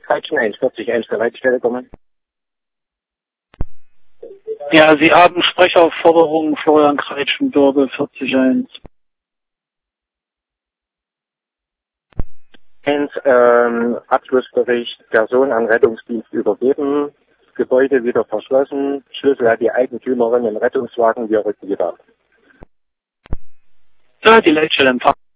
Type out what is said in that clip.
Kreitschen 140 zur Leitstelle kommen. Ja, Sie haben Sprecheraufforderung Florian Kreitschenbürger 40.1. Abschlussbericht Person an Rettungsdienst übergeben, Gebäude wieder verschlossen, Schlüssel hat die Eigentümerin im Rettungswagen, wir rücken wieder ab. Ja, die Leitstelle empfangen.